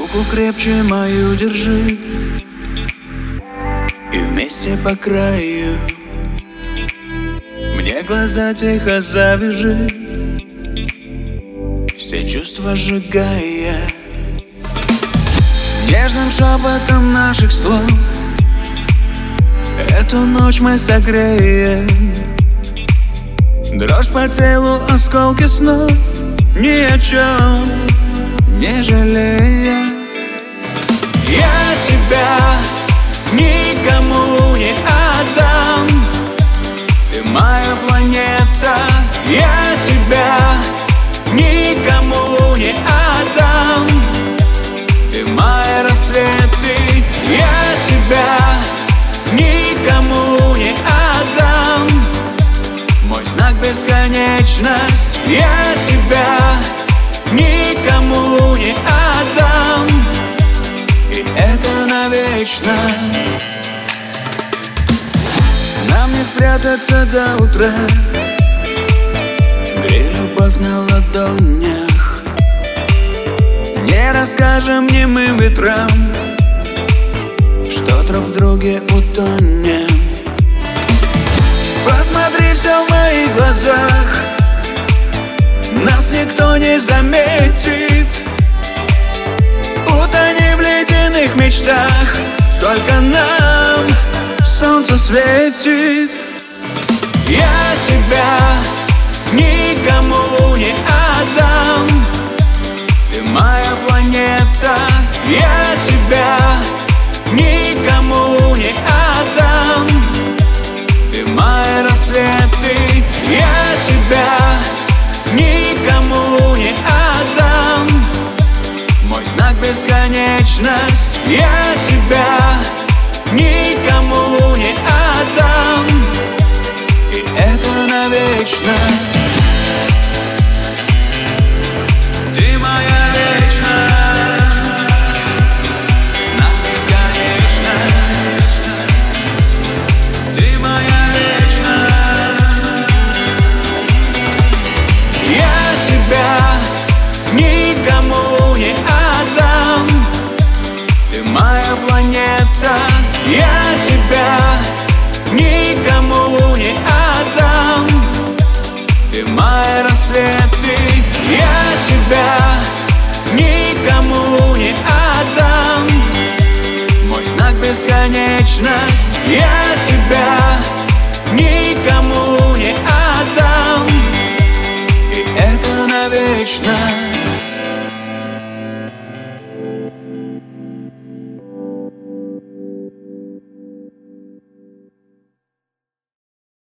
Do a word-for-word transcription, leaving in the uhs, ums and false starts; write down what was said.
Руку крепче мою держи, и вместе по краю мне глаза тихо завяжи, все чувства сжигая. Нежным шепотом наших слов эту ночь мы согреем. Дрожь по телу, осколки снов, ни о чем не жалея. Я тебя никому не отдам, ты моя планета. Я тебя никому не отдам, ты мои рассветы. Я тебя никому не отдам, мой знак бесконечность. Я тебя никому не отдам, и это навечно. Нам не спрятаться до утра, грей любовь на ладонях. Не расскажем немым ветрам, что друг в друге утонем. Посмотри, все в моих глазах, нас никто не заметит. Утони в ледяных мечтах, только нам солнце светит. Я тебя никому не отдам, ты моя планета. Я тебя никому не отдам, ты мои рассветы. Я тебя никому не отдам, мой знак бесконечность. Я тебя никому не отдам, и это навечно. Ты моя вечность, знак бесконечность. Ты моя вечность. Я тебя никому не отдам, ты моя планета. Я тебя никому не отдам, ты мои рассветы. Я тебя никому не отдам, мой знак бесконечность. Я тебя никому не отдам, и это навечно.